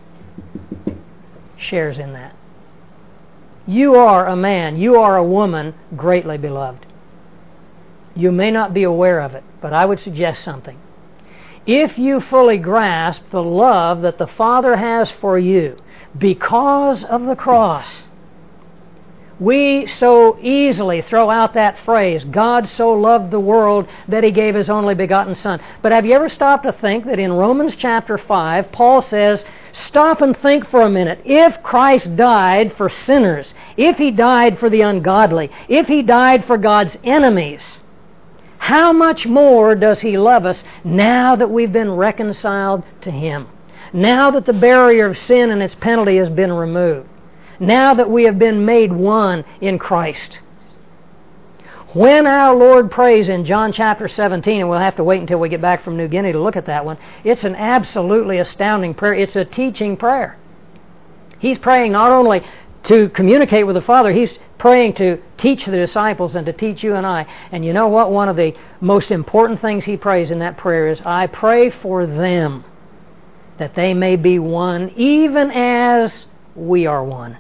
shares in that. You are a man, you are a woman greatly beloved. You may not be aware of it, but I would suggest something. If you fully grasp the love that the Father has for you, because of the cross, we so easily throw out that phrase, God so loved the world that He gave His only begotten Son. But have you ever stopped to think that in Romans chapter five, Paul says, stop and think for a minute. If Christ died for sinners, if He died for the ungodly, if He died for God's enemies, how much more does He love us now that we've been reconciled to Him? Now that the barrier of sin and its penalty has been removed. now that we have been made one in Christ. When our Lord prays in John chapter seventeen, and we'll have to wait until we get back from New Guinea to look at that one, it's an absolutely astounding prayer. It's a teaching prayer. He's praying not only to communicate with the Father, He's praying to teach the disciples and to teach you and I. And you know what? One of the most important things He prays in that prayer is, I pray for them that they may be one, even as we are one.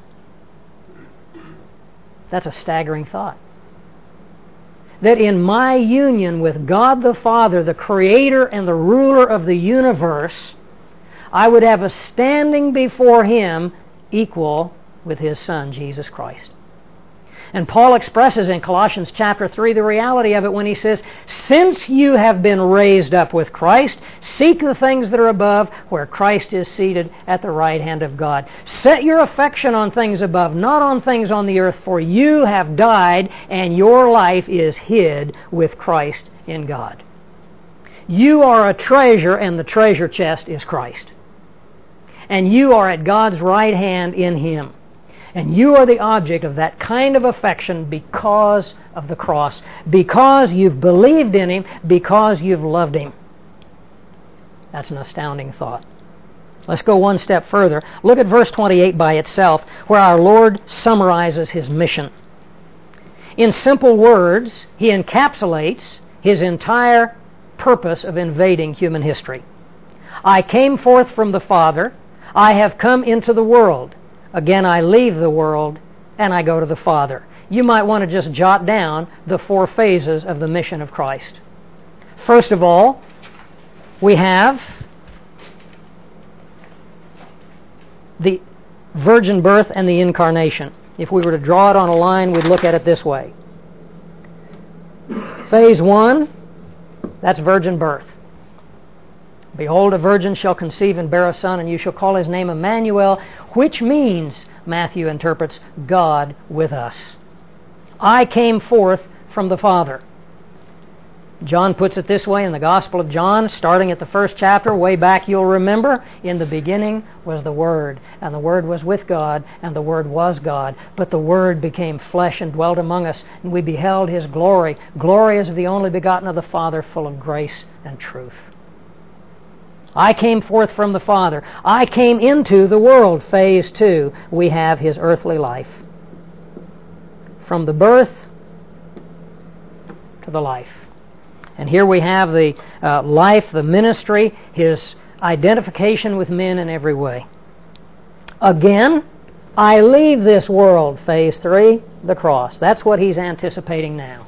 That's a staggering thought. That in my union with God the Father, the Creator and the ruler of the universe, I would have a standing before Him equal with His Son, Jesus Christ. And Paul expresses in Colossians chapter three the reality of it when he says, since you have been raised up with Christ, seek the things that are above, where Christ is seated at the right hand of God. Set your affection on things above, not on things on the earth, for you have died, and your life is hid with Christ in God. You are a treasure, and the treasure chest is Christ. And you are at God's right hand in Him. And you are the object of that kind of affection because of the cross. Because you've believed in Him. Because you've loved Him. That's an astounding thought. Let's go one step further. Look at verse twenty-eight by itself, where our Lord summarizes His mission. In simple words, He encapsulates His entire purpose of invading human history. I came forth from the Father. I have come into the world. Again, I leave the world, and I go to the Father. You might want to just jot down the four phases of the mission of Christ. First of all, we have the virgin birth and the incarnation. If we were to draw it on a line, we'd look at it this way. Phase one, that's virgin birth. Behold, a virgin shall conceive and bear a son, and you shall call his name Emmanuel, which means, Matthew interprets, God with us. I came forth from the Father. John puts it this way in the Gospel of John, starting at the first chapter, way back you'll remember, in the beginning was the Word, and the Word was with God, and the Word was God. But the Word became flesh and dwelt among us, and we beheld His glory. Glory as of the only begotten of the Father, full of grace and truth. I came forth from the Father. I came into the world. Phase two, we have His earthly life. From the birth to the life. And here we have the uh, life, the ministry, His identification with men in every way. Again, I leave this world. Phase three, the cross. That's what He's anticipating now.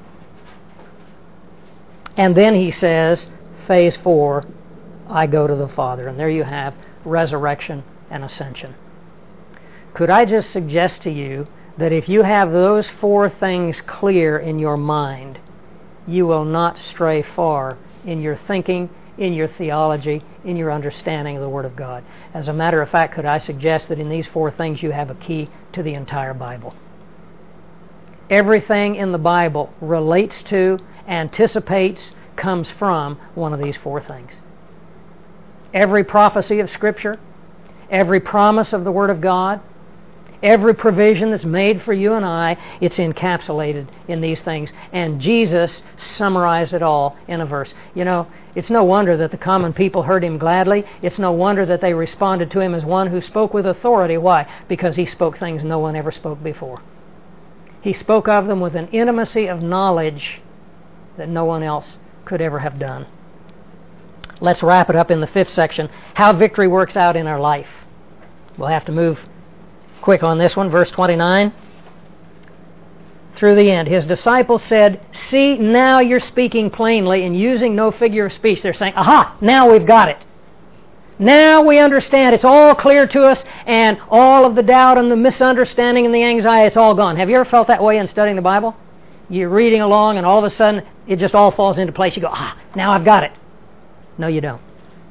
And then He says, phase four, I go to the Father. And there you have resurrection and ascension. Could I just suggest to you that if you have those four things clear in your mind, you will not stray far in your thinking, in your theology, in your understanding of the Word of God. As a matter of fact, could I suggest that in these four things you have a key to the entire Bible? Everything in the Bible relates to, anticipates, comes from one of these four things. Every prophecy of Scripture, every promise of the Word of God, every provision that's made for you and I, it's encapsulated in these things. And Jesus summarized it all in a verse. You know, it's no wonder that the common people heard Him gladly. It's no wonder that they responded to Him as one who spoke with authority. Why? Because He spoke things no one ever spoke before. He spoke of them with an intimacy of knowledge that no one else could ever have done. Let's wrap it up in the fifth section, how victory works out in our life. We'll have to move quick on this one, verse twenty-nine. Through the end, His disciples said, see, now you're speaking plainly and using no figure of speech. They're saying, aha, now we've got it. Now we understand. It's all clear to us, and all of the doubt and the misunderstanding and the anxiety, it's all gone. Have you ever felt that way in studying the Bible? You're reading along, and all of a sudden, it just all falls into place. You go, ah, now I've got it. No, you don't.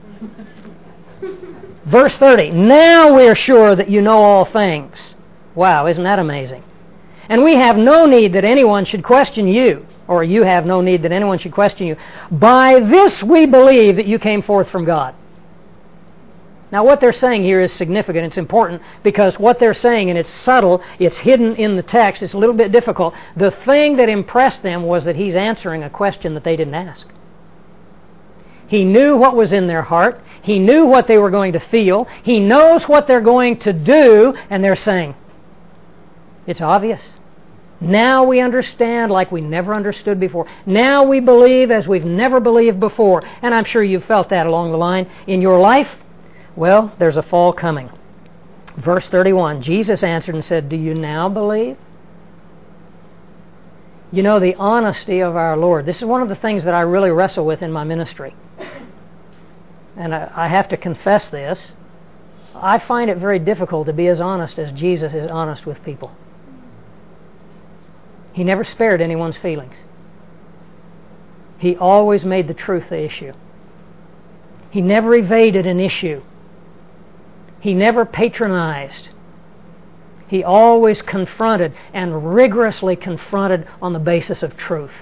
Verse thirty, now we're sure that you know all things. Wow, isn't that amazing? And we have no need that anyone should question you, or you have no need that anyone should question you. By this we believe that you came forth from God. Now what they're saying here is significant. It's important because what they're saying, and it's subtle, it's hidden in the text, it's a little bit difficult. The thing that impressed them was that he's answering a question that they didn't ask. He knew what was in their heart. He knew what they were going to feel. He knows what they're going to do, and they're saying, it's obvious. Now we understand like we never understood before. Now we believe as we've never believed before. And I'm sure you've felt that along the line in your life. Well, there's a fall coming. Verse thirty-one, Jesus answered and said, do you now believe? You know, the honesty of our Lord. This is one of the things that I really wrestle with in my ministry. And I, I have to confess this. I find it very difficult to be as honest as Jesus is honest with people. He never spared anyone's feelings. He always made the truth the issue. He never evaded an issue. He never patronized. He always confronted and rigorously confronted on the basis of truth.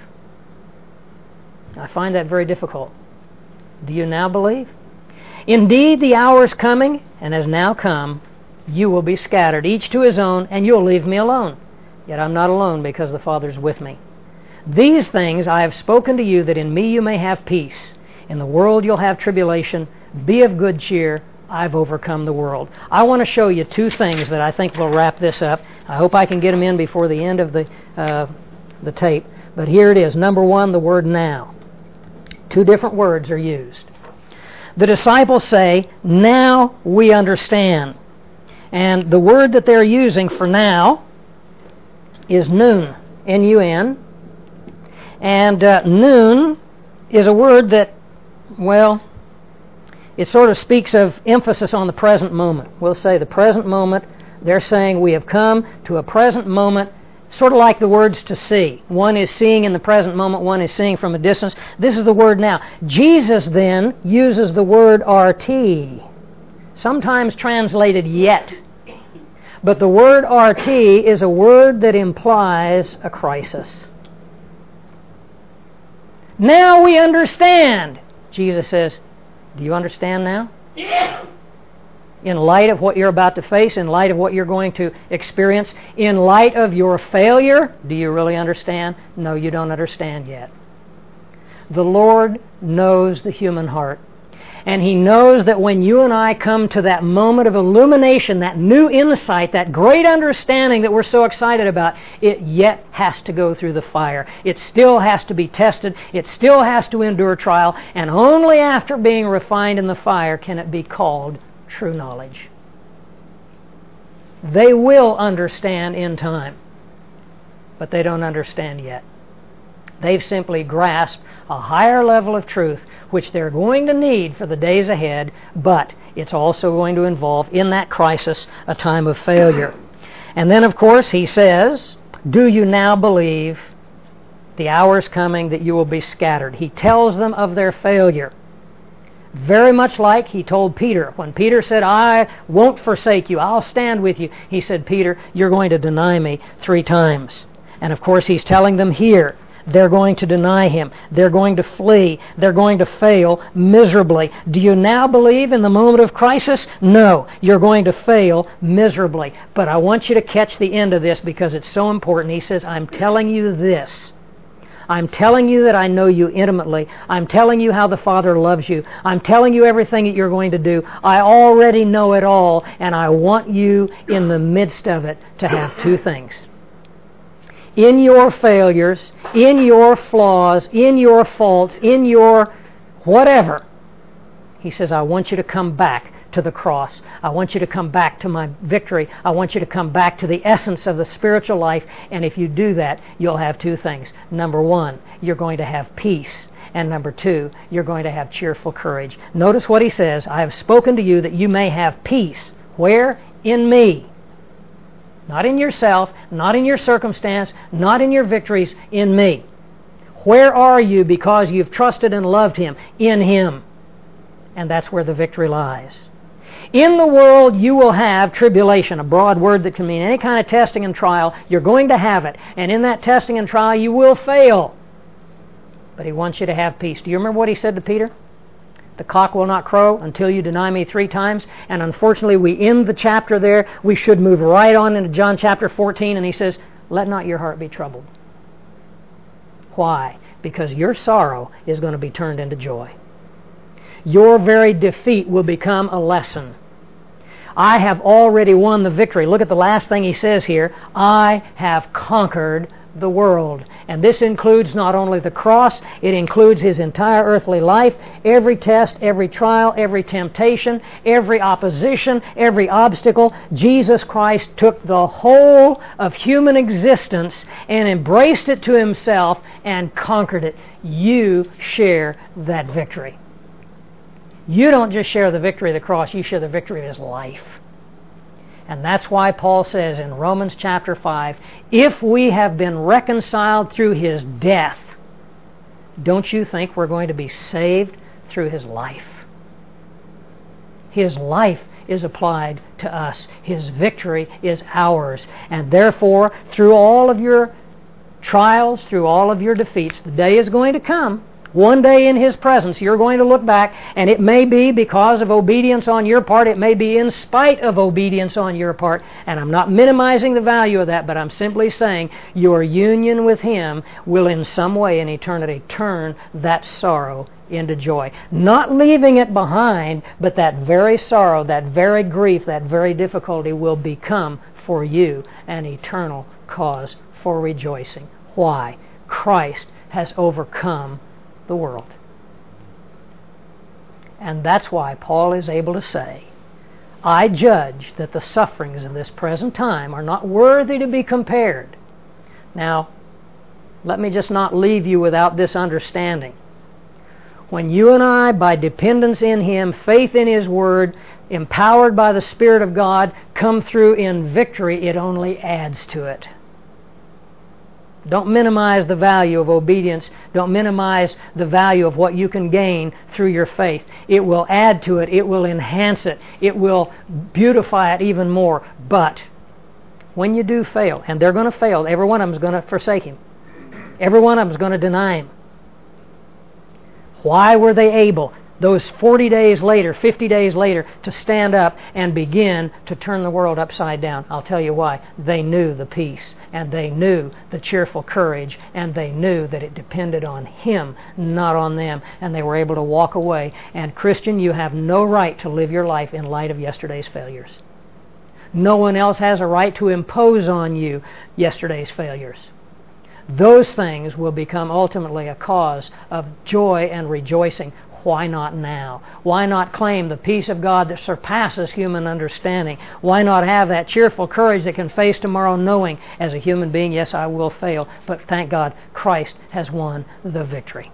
I find that very difficult. Do you now believe? Indeed, the hour is coming, and has now come, you will be scattered, each to his own, and you'll leave me alone. Yet I'm not alone, because the Father's with me. These things I have spoken to you, that in me you may have peace. In the world you'll have tribulation. Be of good cheer. I've overcome the world. I want to show you two things that I think will wrap this up. I hope I can get them in before the end of the uh, the tape. But here it is. Number one, the word now. Two different words are used. The disciples say, now we understand. And the word that they're using for now is noon, N U N. And uh, noon is a word that, well, it sort of speaks of emphasis on the present moment. We'll say the present moment. They're saying we have come to a present moment, sort of like the words to see. One is seeing in the present moment, one is seeing from a distance. This is the word now. Jesus then uses the word R T, sometimes translated yet. But the word R T is a word that implies a crisis. Now we understand. Jesus says, do you understand now? Yeah. In light of what you're about to face, in light of what you're going to experience, in light of your failure, do you really understand? No, you don't understand yet. The Lord knows the human heart. And He knows that when you and I come to that moment of illumination, that new insight, that great understanding that we're so excited about, it yet has to go through the fire. It still has to be tested. It still has to endure trial. And only after being refined in the fire can it be called true knowledge. They will understand in time, but they don't understand yet. They've simply grasped a higher level of truth, which they're going to need for the days ahead, but it's also going to involve, in that crisis, a time of failure. And then, of course, he says, do you now believe the hour is coming that you will be scattered? He tells them of their failure. Very much like he told Peter. When Peter said, I won't forsake you, I'll stand with you, he said, Peter, you're going to deny me three times. And of course, he's telling them here, they're going to deny Him. They're going to flee. They're going to fail miserably. Do you now believe in the moment of crisis? No, you're going to fail miserably. But I want you to catch the end of this because it's so important. He says, I'm telling you this. I'm telling you that I know you intimately. I'm telling you how the Father loves you. I'm telling you everything that you're going to do. I already know it all, and I want you in the midst of it to have two things. In your failures, in your flaws, in your faults, in your whatever, He says, I want you to come back to the cross. I want you to come back to my victory. I want you to come back to the essence of the spiritual life. And if you do that, you'll have two things. Number one, you're going to have peace. And number two, you're going to have cheerful courage. Notice what He says, I have spoken to you that you may have peace. Where? In me. Not in yourself, not in your circumstance, not in your victories, in me. Where are you because you've trusted and loved Him? In Him. And that's where the victory lies. In the world you will have tribulation, a broad word that can mean any kind of testing and trial. You're going to have it. And in that testing and trial you will fail. But He wants you to have peace. Do you remember what He said to Peter? The cock will not crow until you deny me three times. And unfortunately, we end the chapter there. We should move right on into John chapter fourteen, and he says, let not your heart be troubled. Why? Because your sorrow is going to be turned into joy. Your very defeat will become a lesson. I have already won the victory. Look at the last thing he says here. I have conquered the world. And this includes not only the cross, it includes his entire earthly life, every test, every trial, every temptation, every opposition, every obstacle. Jesus Christ took the whole of human existence and embraced it to himself and conquered it. You share that victory. You don't just share the victory of the cross, you share the victory of his life. And that's why Paul says in Romans chapter five, if we have been reconciled through his death, don't you think we're going to be saved through his life? His life is applied to us. His victory is ours. And therefore, through all of your trials, through all of your defeats, the day is going to come. One day in his presence, you're going to look back, and it may be because of obedience on your part. It may be in spite of obedience on your part. And I'm not minimizing the value of that, but I'm simply saying your union with him will in some way in eternity turn that sorrow into joy. Not leaving it behind, but that very sorrow, that very grief, that very difficulty will become for you an eternal cause for rejoicing. Why? Christ has overcome the world. And that's why Paul is able to say, I judge that the sufferings of this present time are not worthy to be compared. Now, let me just not leave you without this understanding. When you and I, by dependence in him, faith in his word, empowered by the Spirit of God, come through in victory, it only adds to it. Don't minimize the value of obedience. Don't minimize the value of what you can gain through your faith. It will add to it. It will enhance it. It will beautify it even more. But when you do fail, and they're going to fail, every one of them is going to forsake him. Every one of them is going to deny him. Why were they able, those forty days later, fifty days later, to stand up and begin to turn the world upside down? I'll tell you why. They knew the peace, and they knew the cheerful courage, and they knew that it depended on him, not on them, and they were able to walk away. And Christian, you have no right to live your life in light of yesterday's failures. No one else has a right to impose on you yesterday's failures. Those things will become ultimately a cause of joy and rejoicing. Why not now? Why not claim the peace of God that surpasses human understanding? Why not have that cheerful courage that can face tomorrow knowing, as a human being, yes, I will fail, but thank God, Christ has won the victory.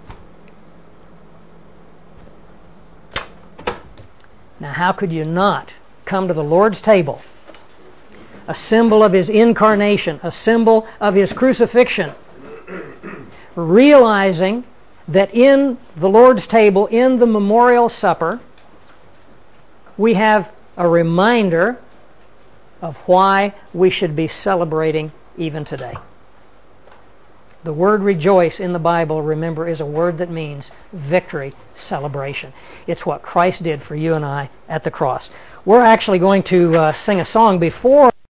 Now, how could you not come to the Lord's table, a symbol of his incarnation, a symbol of his crucifixion, realizing that in the Lord's table, in the memorial supper, we have a reminder of why we should be celebrating even today. The word rejoice in the Bible, remember, is a word that means victory, celebration. It's what Christ did for you and I at the cross. We're actually going to uh, sing a song before